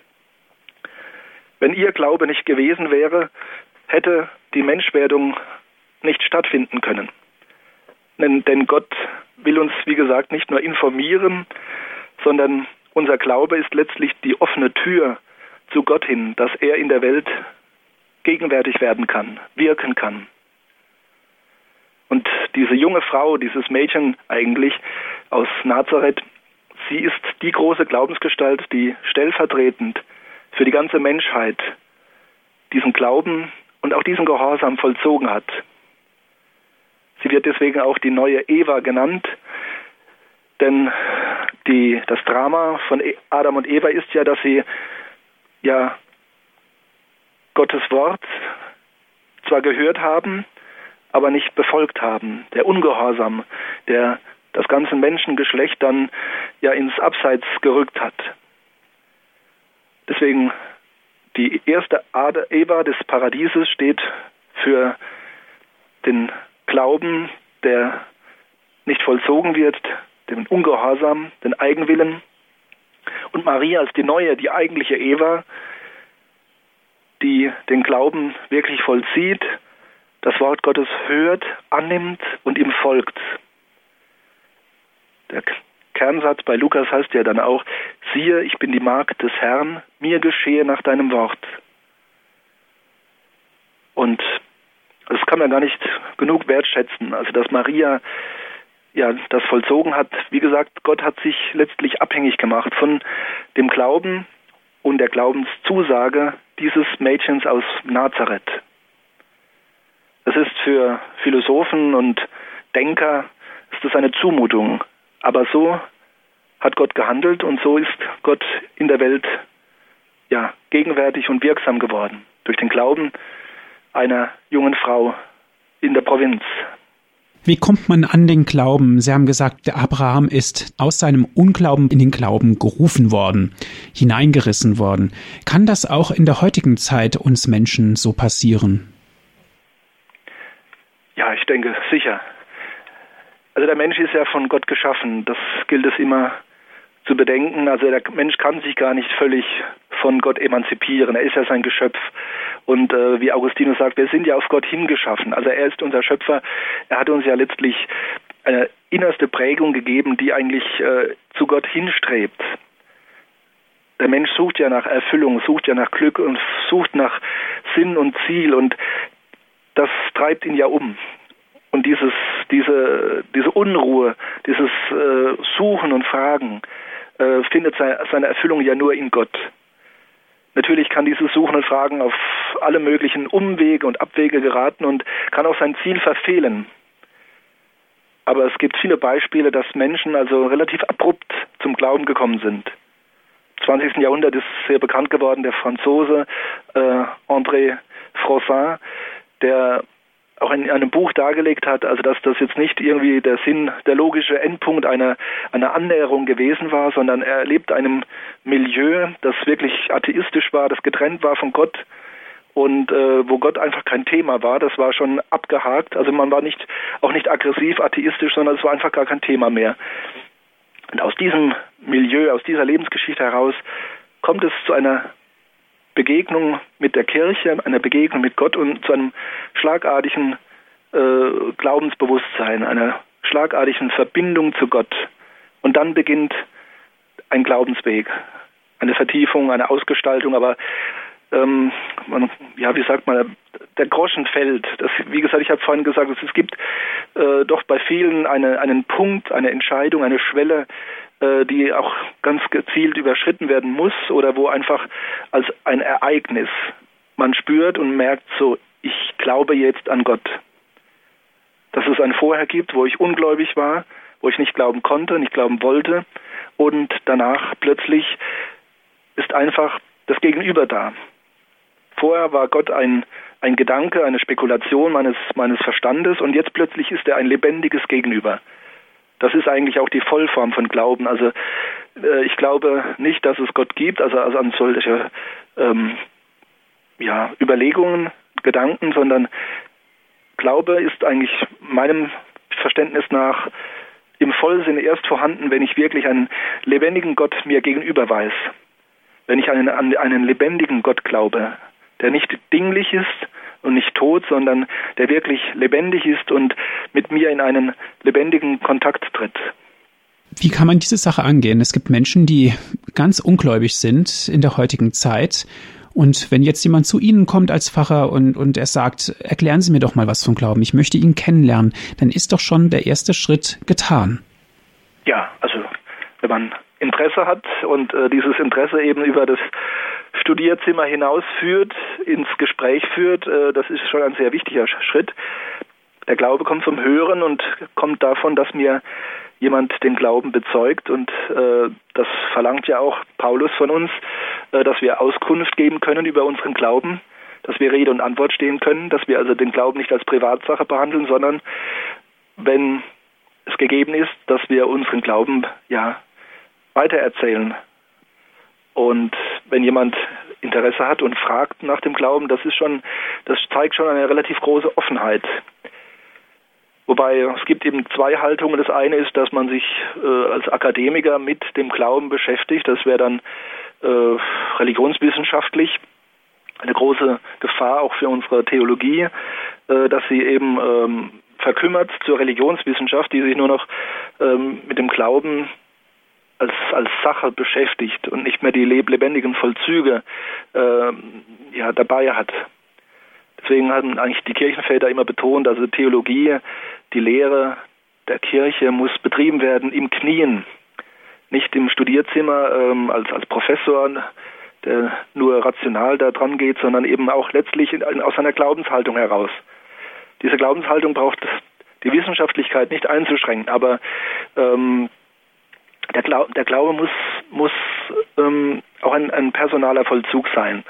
Wenn ihr Glaube nicht gewesen wäre, hätte die Menschwerdung nicht stattfinden können. Denn Gott will uns, wie gesagt, nicht nur informieren, sondern unser Glaube ist letztlich die offene Tür zu Gott hin, dass er in der Welt gegenwärtig werden kann, wirken kann. Und diese junge Frau, dieses Mädchen eigentlich aus Nazareth, sie ist die große Glaubensgestalt, die stellvertretend für die ganze Menschheit diesen Glauben und auch diesen Gehorsam vollzogen hat. Sie wird deswegen auch die neue Eva genannt, denn die, das Drama von Adam und Eva ist ja, dass sie ja Gottes Wort zwar gehört haben, aber nicht befolgt haben. Der Ungehorsam, der das ganze Menschengeschlecht dann ja ins Abseits gerückt hat. Deswegen die erste Eva des Paradieses steht für den Glauben, der nicht vollzogen wird, den Ungehorsam, den Eigenwillen. Und Maria als die neue, die eigentliche Eva, die den Glauben wirklich vollzieht, das Wort Gottes hört, annimmt und ihm folgt. Der Kernsatz bei Lukas heißt ja dann auch, siehe, ich bin die Magd des Herrn, mir geschehe nach deinem Wort. Und das kann man gar nicht genug wertschätzen. Also dass Maria ja das vollzogen hat. Wie gesagt, Gott hat sich letztlich abhängig gemacht von dem Glauben und der Glaubenszusage dieses Mädchens aus Nazareth. Das ist für Philosophen und Denker ist das eine Zumutung. Aber so hat Gott gehandelt und so ist Gott in der Welt ja gegenwärtig und wirksam geworden. Durch den Glauben einer jungen Frau in der Provinz. Wie kommt man an den Glauben? Sie haben gesagt, der Abraham ist aus seinem Unglauben in den Glauben gerufen worden, hineingerissen worden. Kann das auch in der heutigen Zeit uns Menschen so passieren? Ja, ich denke, sicher. Also der Mensch ist ja von Gott geschaffen. Das gilt es immer zu bedenken. Also der Mensch kann sich gar nicht völlig von Gott emanzipieren. Er ist ja sein Geschöpf. Und äh, wie Augustinus sagt, wir sind ja auf Gott hingeschaffen. Also er ist unser Schöpfer. Er hat uns ja letztlich eine innerste Prägung gegeben, die eigentlich äh, zu Gott hinstrebt. Der Mensch sucht ja nach Erfüllung, sucht ja nach Glück und sucht nach Sinn und Ziel. Und das treibt ihn ja um. Und dieses, diese, diese Unruhe, dieses äh, Suchen und Fragen äh, findet seine, seine Erfüllung ja nur in Gott. Natürlich kann dieses Suchen und Fragen auf alle möglichen Umwege und Abwege geraten und kann auch sein Ziel verfehlen. Aber es gibt viele Beispiele, dass Menschen also relativ abrupt zum Glauben gekommen sind. Im zwanzigsten Jahrhundert ist sehr bekannt geworden der Franzose äh, André Froissart, der auch in einem Buch dargelegt hat, also dass das jetzt nicht irgendwie der Sinn, der logische Endpunkt einer, einer Annäherung gewesen war, sondern er lebte einem Milieu, das wirklich atheistisch war, das getrennt war von Gott und äh, wo Gott einfach kein Thema war. Das war schon abgehakt. Also man war nicht auch nicht aggressiv atheistisch, sondern es war einfach gar kein Thema mehr. Und aus diesem Milieu, aus dieser Lebensgeschichte heraus kommt es zu einer Begegnung mit der Kirche, einer Begegnung mit Gott und zu einem schlagartigen äh, Glaubensbewusstsein, einer schlagartigen Verbindung zu Gott. Und dann beginnt ein Glaubensweg, eine Vertiefung, eine Ausgestaltung, aber ähm, man, ja, wie sagt man, der Groschen fällt. Das, wie gesagt, ich habe vorhin gesagt, es gibt äh, doch bei vielen eine, einen Punkt, eine Entscheidung, eine Schwelle, äh, die auch ganz gezielt überschritten werden muss oder wo einfach als ein Ereignis man spürt und merkt so, ich glaube jetzt an Gott. Dass es ein Vorher gibt, wo ich ungläubig war, wo ich nicht glauben konnte, nicht glauben wollte und danach plötzlich ist einfach das Gegenüber da. Vorher war Gott ein, ein Gedanke, eine Spekulation meines, meines Verstandes und jetzt plötzlich ist er ein lebendiges Gegenüber. Das ist eigentlich auch die Vollform von Glauben. Also äh, ich glaube nicht, dass es Gott gibt, also, also an solche ähm, ja, Überlegungen, Gedanken, sondern Glaube ist eigentlich meinem Verständnis nach im Vollsinn erst vorhanden, wenn ich wirklich einen lebendigen Gott mir gegenüber weiß. Wenn ich einen, an einen lebendigen Gott glaube, der nicht dinglich ist und nicht tot, sondern der wirklich lebendig ist und mit mir in einen lebendigen Kontakt tritt. Wie kann man diese Sache angehen? Es gibt Menschen, die ganz ungläubig sind in der heutigen Zeit. Und wenn jetzt jemand zu Ihnen kommt als Pfarrer und, und er sagt, erklären Sie mir doch mal was vom Glauben, ich möchte ihn kennenlernen, dann ist doch schon der erste Schritt getan. Ja, also wenn man Interesse hat und äh, dieses Interesse eben über das Studierzimmer hinausführt, ins Gespräch führt, äh, das ist schon ein sehr wichtiger Schritt. Der Glaube kommt vom Hören und kommt davon, dass mir jemand den Glauben bezeugt und äh, das verlangt ja auch Paulus von uns, äh, dass wir Auskunft geben können über unseren Glauben, dass wir Rede und Antwort stehen können, dass wir also den Glauben nicht als Privatsache behandeln, sondern wenn es gegeben ist, dass wir unseren Glauben ja weitererzählen. Und wenn jemand Interesse hat und fragt nach dem Glauben, das ist schon, das zeigt schon eine relativ große Offenheit. Wobei es gibt eben zwei Haltungen. Das eine ist, dass man sich äh, als Akademiker mit dem Glauben beschäftigt. Das wäre dann äh, religionswissenschaftlich eine große Gefahr auch für unsere Theologie, äh, dass sie eben ähm, verkümmert zur Religionswissenschaft, die sich nur noch ähm, mit dem Glauben als, als Sache beschäftigt und nicht mehr die lebendigen Vollzüge äh, ja, dabei hat. Deswegen haben eigentlich die Kirchenväter immer betont, also Theologie, die Lehre der Kirche muss betrieben werden im Knien, nicht im Studierzimmer ähm, als, als Professor, der nur rational da dran geht, sondern eben auch letztlich in, aus einer Glaubenshaltung heraus. Diese Glaubenshaltung braucht die Wissenschaftlichkeit nicht einzuschränken, aber ähm, der, Glaub, der Glaube muss, muss ähm, auch ein, ein personaler Vollzug sein.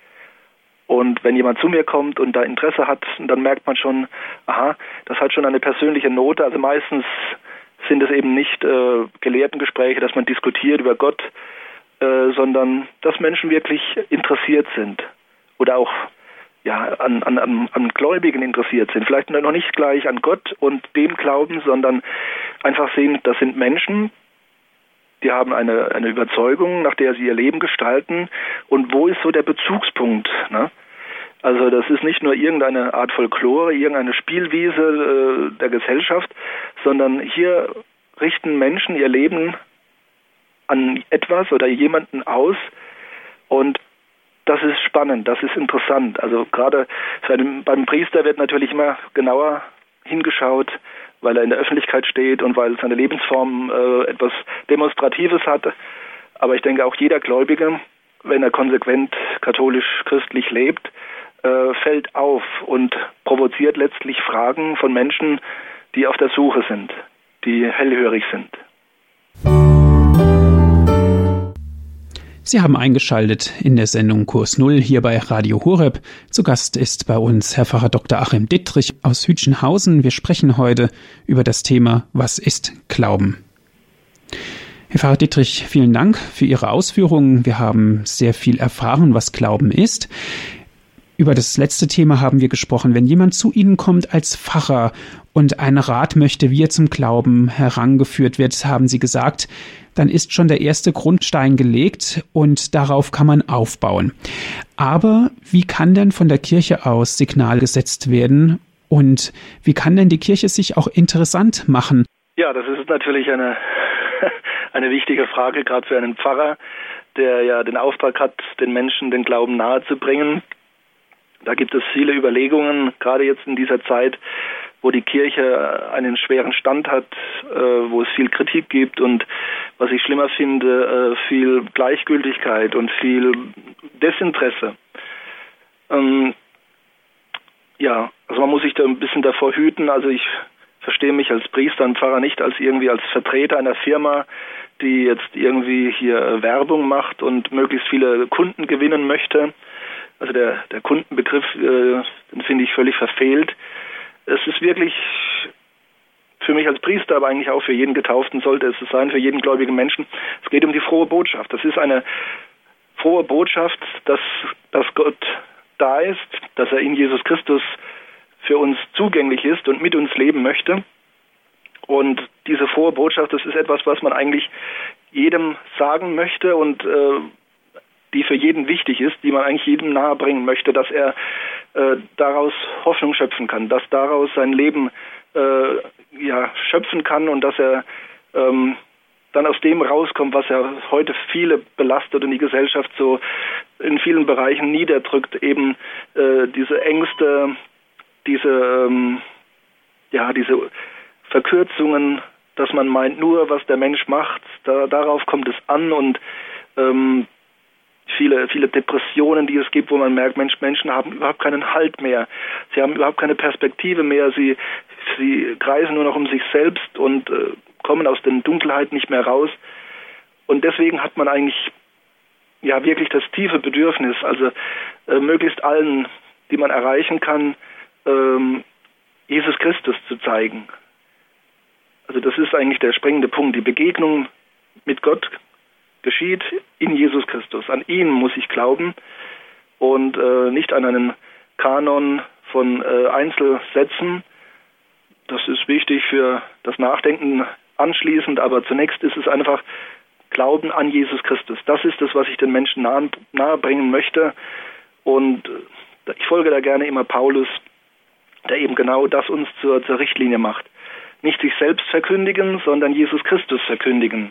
Und wenn jemand zu mir kommt und da Interesse hat, dann merkt man schon, aha, das hat schon eine persönliche Note. Also meistens sind es eben nicht äh, Gelehrtengespräche, dass man diskutiert über Gott, äh, sondern dass Menschen wirklich interessiert sind oder auch ja, an, an, an Gläubigen interessiert sind. Vielleicht noch nicht gleich an Gott und dem Glauben, sondern einfach sehen, das sind Menschen, die haben eine, eine Überzeugung, nach der sie ihr Leben gestalten. Und wo ist so der Bezugspunkt? Ne? Also das ist nicht nur irgendeine Art Folklore, irgendeine Spielwiese äh, der Gesellschaft, sondern hier richten Menschen ihr Leben an etwas oder jemanden aus. Und das ist spannend, das ist interessant. Also gerade beim Priester wird natürlich immer genauer hingeschaut, weil er in der Öffentlichkeit steht und weil seine Lebensform äh, etwas Demonstratives hat. Aber ich denke, auch jeder Gläubige wenn er konsequent katholisch-christlich lebt, äh, fällt auf und provoziert letztlich Fragen von Menschen, die auf der Suche sind, die hellhörig sind. Sie haben eingeschaltet in der Sendung Kurs Null hier bei Radio Horeb. Zu Gast ist bei uns Herr Pfarrer Doktor Achim Dittrich aus Hütchenhausen. Wir sprechen heute über das Thema Was ist Glauben? Herr Pfarrer Dittrich, vielen Dank für Ihre Ausführungen. Wir haben sehr viel erfahren, was Glauben ist. Über das letzte Thema haben wir gesprochen. Wenn jemand zu Ihnen kommt als Pfarrer und einen Rat möchte, wie er zum Glauben herangeführt wird, haben Sie gesagt, dann ist schon der erste Grundstein gelegt und darauf kann man aufbauen. Aber wie kann denn von der Kirche aus Signal gesetzt werden und wie kann denn die Kirche sich auch interessant machen? Ja, das ist natürlich eine, eine wichtige Frage, gerade für einen Pfarrer, der ja den Auftrag hat, den Menschen den Glauben nahezubringen. Da gibt es viele Überlegungen, gerade jetzt in dieser Zeit, wo die Kirche einen schweren Stand hat, äh, wo es viel Kritik gibt und, was ich schlimmer finde, äh, viel Gleichgültigkeit und viel Desinteresse. Ähm, ja, also man muss sich da ein bisschen davor hüten. Also ich verstehe mich als Priester und Pfarrer nicht als irgendwie als Vertreter einer Firma, die jetzt irgendwie hier Werbung macht und möglichst viele Kunden gewinnen möchte. Also der, der Kundenbegriff, äh, den finde ich völlig verfehlt. Es ist wirklich für mich als Priester, aber eigentlich auch für jeden Getauften sollte es sein, für jeden gläubigen Menschen. Es geht um die frohe Botschaft. Das ist eine frohe Botschaft, dass, dass Gott da ist, dass er in Jesus Christus für uns zugänglich ist und mit uns leben möchte. Und diese frohe Botschaft, das ist etwas, was man eigentlich jedem sagen möchte und äh, die für jeden wichtig ist, die man eigentlich jedem nahebringen möchte, dass er äh, daraus Hoffnung schöpfen kann, dass daraus sein Leben äh, ja, schöpfen kann und dass er ähm, dann aus dem rauskommt, was ja heute viele belastet und die Gesellschaft so in vielen Bereichen niederdrückt, eben äh, diese Ängste, diese, ähm, ja, diese Verkürzungen, dass man meint, nur was der Mensch macht, da, darauf kommt es an und ähm, viele, viele Depressionen, die es gibt, wo man merkt, Mensch, Menschen haben überhaupt keinen Halt mehr. Sie haben überhaupt keine Perspektive mehr. Sie, sie kreisen nur noch um sich selbst und äh, kommen aus den Dunkelheiten nicht mehr raus. Und deswegen hat man eigentlich ja wirklich das tiefe Bedürfnis, also äh, möglichst allen, die man erreichen kann, ähm, Jesus Christus zu zeigen. Also das ist eigentlich der springende Punkt. Die Begegnung mit Gott geschieht in Jesus Christus. An ihn muss ich glauben und äh, nicht an einen Kanon von äh, Einzelsätzen. Das ist wichtig für das Nachdenken anschließend, aber zunächst ist es einfach Glauben an Jesus Christus. Das ist das, was ich den Menschen nahe, nahe bringen möchte und äh, ich folge da gerne immer Paulus, der eben genau das uns zur, zur Richtlinie macht. Nicht sich selbst verkündigen, sondern Jesus Christus verkündigen.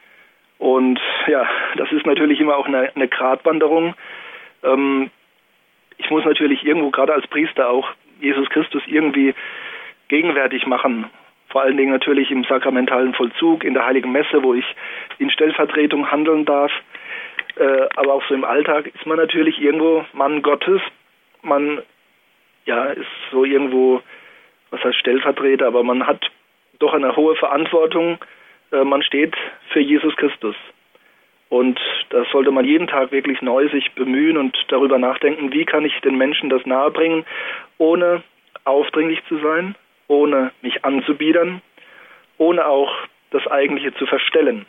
Und ja, das ist natürlich immer auch eine, eine Gratwanderung. Ähm, ich muss natürlich irgendwo, gerade als Priester auch, Jesus Christus irgendwie gegenwärtig machen. Vor allen Dingen natürlich im sakramentalen Vollzug, in der Heiligen Messe, wo ich in Stellvertretung handeln darf. Äh, aber auch so im Alltag ist man natürlich irgendwo Mann Gottes. Man ja, ist so irgendwo, was heißt Stellvertreter, aber man hat doch eine hohe Verantwortung. Man steht für Jesus Christus. Und da sollte man jeden Tag wirklich neu sich bemühen und darüber nachdenken, wie kann ich den Menschen das nahebringen, ohne aufdringlich zu sein, ohne mich anzubiedern, ohne auch das Eigentliche zu verstellen.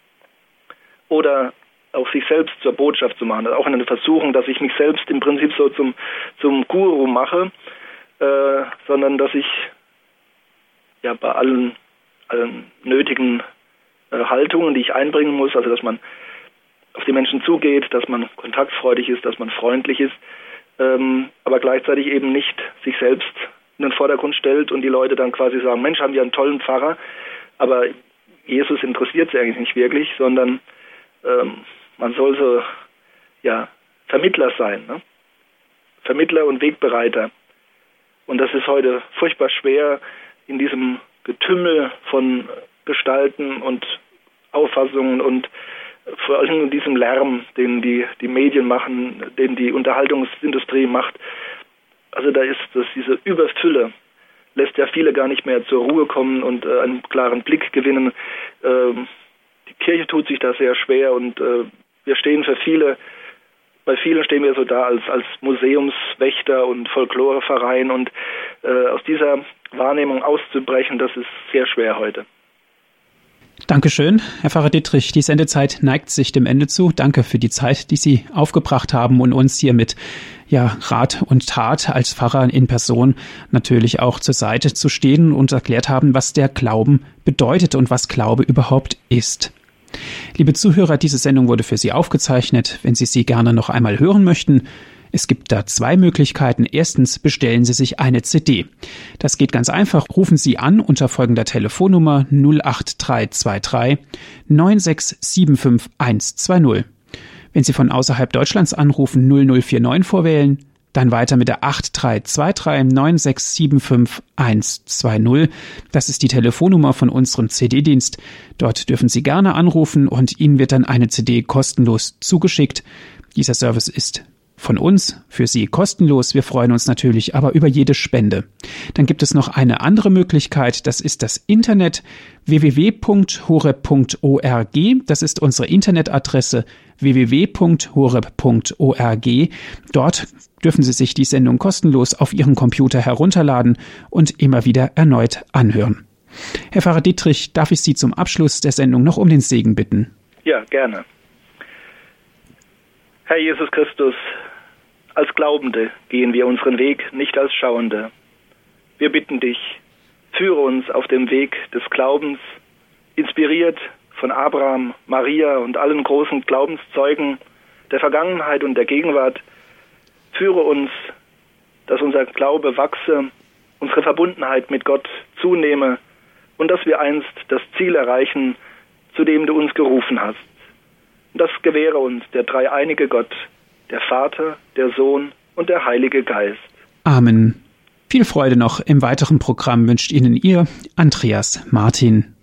Oder auch sich selbst zur Botschaft zu machen. Das ist auch eine Versuchung, dass ich mich selbst im Prinzip so zum, zum Guru mache, äh, sondern dass ich ja bei allen allen nötigen äh, Haltungen, die ich einbringen muss, also dass man auf die Menschen zugeht, dass man kontaktfreudig ist, dass man freundlich ist, ähm, aber gleichzeitig eben nicht sich selbst in den Vordergrund stellt und die Leute dann quasi sagen, Mensch, haben wir einen tollen Pfarrer, aber Jesus interessiert sie eigentlich nicht wirklich, sondern ähm, man soll so ja, Vermittler sein, ne? Vermittler und Wegbereiter. Und das ist heute furchtbar schwer in diesem Getümmel von Gestalten und Auffassungen und vor allem in diesem Lärm, den die, die Medien machen, den die Unterhaltungsindustrie macht. Also da ist das, diese Überfülle, lässt ja viele gar nicht mehr zur Ruhe kommen und äh, einen klaren Blick gewinnen. Ähm, die Kirche tut sich da sehr schwer und äh, wir stehen für viele, bei vielen stehen wir so da als, als Museumswächter und Folkloreverein und äh, aus dieser Wahrnehmung auszubrechen, das ist sehr schwer heute. Dankeschön, Herr Pfarrer Dittrich. Die Sendezeit neigt sich dem Ende zu. Danke für die Zeit, die Sie aufgebracht haben und uns hier mit ja, Rat und Tat als Pfarrer in Person natürlich auch zur Seite zu stehen und erklärt haben, was der Glauben bedeutet und was Glaube überhaupt ist. Liebe Zuhörer, diese Sendung wurde für Sie aufgezeichnet. Wenn Sie sie gerne noch einmal hören möchten, es gibt da zwei Möglichkeiten. Erstens bestellen Sie sich eine C D. Das geht ganz einfach. Rufen Sie an unter folgender Telefonnummer null acht drei zwei drei neun sechs sieben fünf eins zwei null. Wenn Sie von außerhalb Deutschlands anrufen, null null vier neun vorwählen, dann weiter mit der acht drei zwei drei neun sechs sieben fünf eins zwei null. Das ist die Telefonnummer von unserem C D-Dienst. Dort dürfen Sie gerne anrufen und Ihnen wird dann eine C D kostenlos zugeschickt. Dieser Service ist von uns, für Sie kostenlos. Wir freuen uns natürlich aber über jede Spende. Dann gibt es noch eine andere Möglichkeit, das ist das Internet w w w punkt horeb punkt org. Das ist unsere Internetadresse w w w punkt horeb punkt org. Dort dürfen Sie sich die Sendung kostenlos auf Ihren Computer herunterladen und immer wieder erneut anhören. Herr Pfarrer Dittrich, darf ich Sie zum Abschluss der Sendung noch um den Segen bitten? Ja, gerne. Herr Jesus Christus, als Glaubende gehen wir unseren Weg, nicht als Schauende. Wir bitten dich, führe uns auf dem Weg des Glaubens, inspiriert von Abraham, Maria und allen großen Glaubenszeugen der Vergangenheit und der Gegenwart. Führe uns, dass unser Glaube wachse, unsere Verbundenheit mit Gott zunehme und dass wir einst das Ziel erreichen, zu dem du uns gerufen hast. Das gewähre uns der dreieinige Gott, der Vater, der Sohn und der Heilige Geist. Amen. Viel Freude noch im weiteren Programm wünscht Ihnen Ihr Andreas Martin.